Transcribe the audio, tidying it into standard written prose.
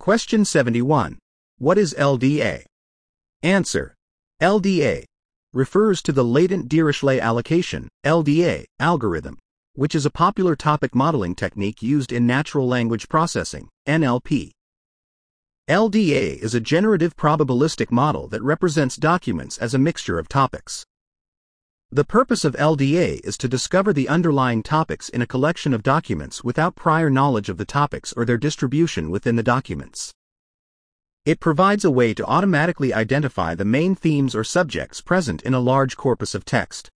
Question 71. What is LDA? Answer. LDA refers to the latent Dirichlet allocation (LDA) algorithm, which is a popular topic modeling technique used in natural language processing (NLP). LDA is a generative probabilistic model that represents documents as a mixture of topics. The purpose of LDA is to discover the underlying topics in a collection of documents without prior knowledge of the topics or their distribution within the documents. It provides a way to automatically identify the main themes or subjects present in a large corpus of text.